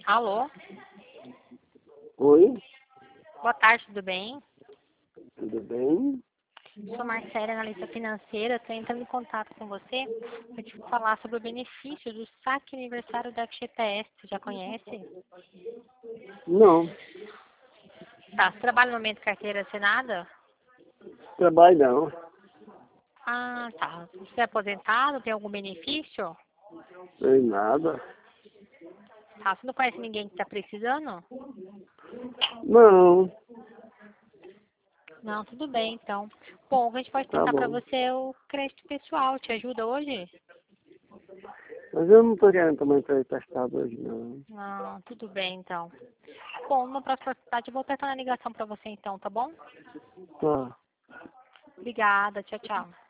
Alô? Oi, Boa tarde, tudo bem? tudo bem? Sou Marcela, analista financeira. Estou entrando em contato com você para te falar sobre o benefício do saque aniversário da FGTS. Você já conhece? Não, Tá, você trabalha no momento carteira assinada? trabalho não. Ah, tá. Você é aposentado? Tem algum benefício? Tem nada. Tá, você não conhece ninguém que está precisando? Não, Não, tudo bem, então. Bom, a gente pode tá tentar para bom. você o crédito pessoal. Te ajuda hoje? Mas eu não tô querendo também para emprestado hoje, não. Não, tudo bem, então. Bom, numa próxima oportunidade eu vou apertar na ligação para você, então, tá bom? Tá. Obrigada, tchau, tchau.